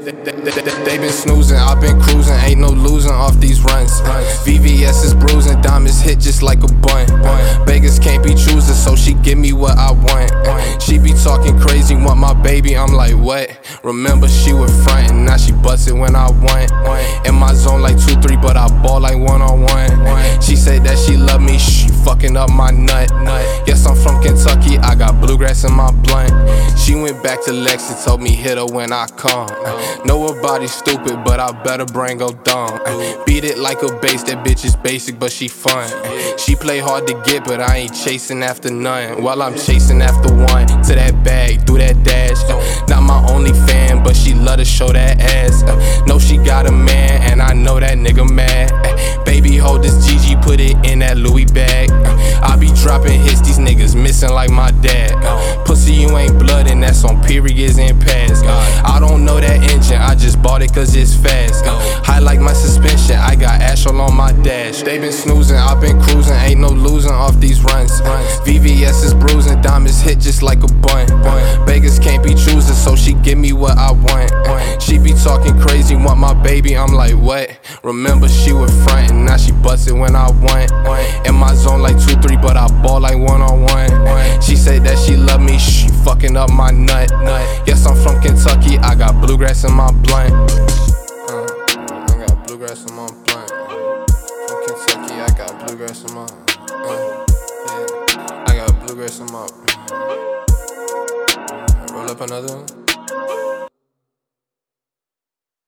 They been snoozing, I've been cruising, ain't no losing off these runs. VVS is bruising, diamonds hit just like a bun. Beggars can't be choosers, so she give me what I want. She be talking crazy, want my baby, I'm like, what? Remember she was frontin', now she bustin' when I want. In my zone like 2-3, but I ball like one-on-one. She said that she love me, she fucking up my nut. Yes, I'm from Kentucky, I got bluegrass in my blunt. She went back to Lex and told me hit her when I come. Know her body stupid, but I bet her brain go dumb. Beat it like a bass, that bitch is basic, but she fun. She play hard to get, but I ain't chasing after none. While I'm chasing after one, to that bag, through that dash. Not my only fan, but she love to show that ass. Know she got a man, and I know that nigga mad. Baby, hold this GG, put it in that Louis bag. I be dropping hits, these niggas missing like my dad. Pussy, you ain't blood, and that's on periods and pads. I don't know that engine, I just bought it cause it's fast. High like my suspension, I got Ashel on my dash. They been snoozing, I've been cruising, ain't no losing off these runs. VVS is bruising, diamonds hit just like a bun. Beggars can't be choosers, so she give me what I want. She be talking crazy, want my baby, I'm like, what? Remember she was frontin', now she bustin' when I want. In my zone like 2-3, but I ball like one-on-one. She said that she love me, she fucking up my nut. Yes, I'm from Kentucky, I got bluegrass in my blunt. I got bluegrass in my blunt. From Kentucky, I got bluegrass in my yeah. I got bluegrass in my roll up another one.